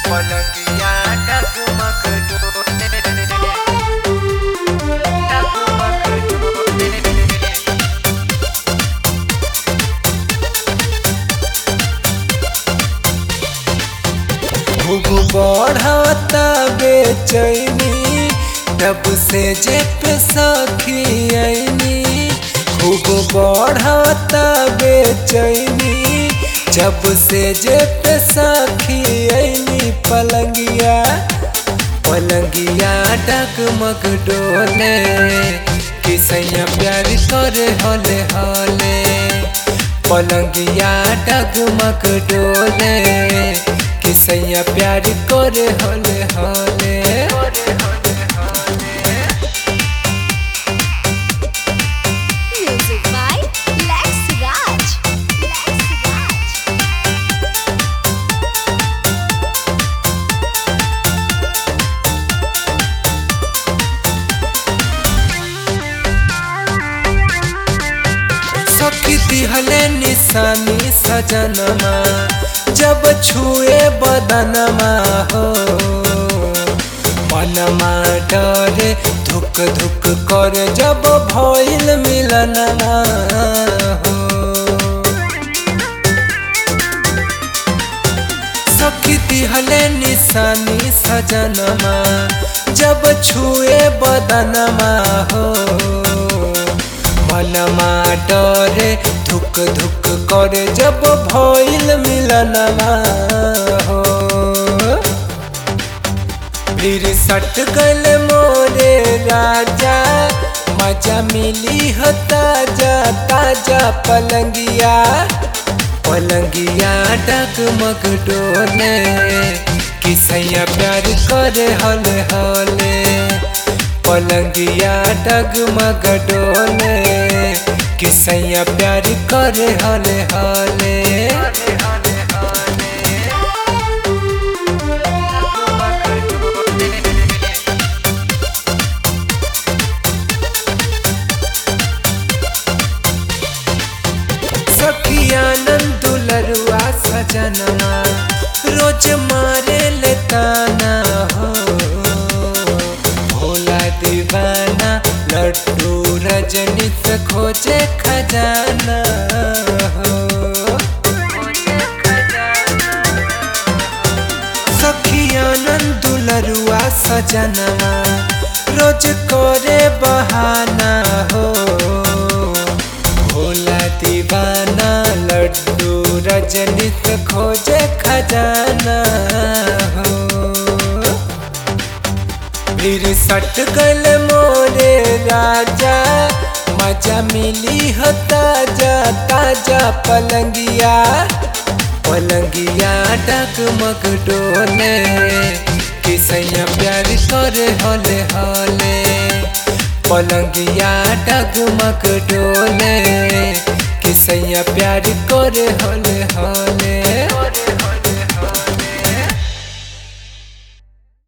पलंगिया डगमग डोले, डगमग डोले। खूब बढ़ता बेचैनी तब से जे पे सखी आईनी। खूब बढ़ता बेचैनी जब से जे पे सखी आईनी। पलंगिया पलंगिया डगमग डोले, किसैया प्यार करे हले हले। पलंगिया डगमग डोले, किसैया प्यार करे हले हले। Music by Lex Raj. Lex Raj. सखी दिहले निशानी सजनमा, जब छुए बदनमा हो। मनमा डरे धुक धुक करे जब भइल मिलनमा हो। सखी दिहले निशानी सजनमा, जब छुए बदनमा हो। मनमा डरे धुक धुक करे जब भइल मिलनमा हो। फिर सट गल मोरे राजा, मजा मिली हो ताजा ताजा। पलंगिया पलंगिया डगमग डोले, किसैया प्यार करे हले हले। पलंगिया डगमग डोले, किसैया प्यार करे हले हले। सखिया नंदुलरुआ सजनमा, रोज मारे लेताना हो। भोला दीवाना लड्डू रजनी से खोजे खजाना हो। सखिया नंदुलरुआ सजनमा, रोज करे बहाना हो। भोला दीवाना लड्डू रजनी से खोजे खजाना हो। फिर सट गल मोरे राजा, मजा मिली हो ताजा ताजा। पलंगिया पलंगिया डगमग डोले, किसैया प्यार करे हले हले। पलंगिया डगमग डोले, किसैया प्यार करे हले।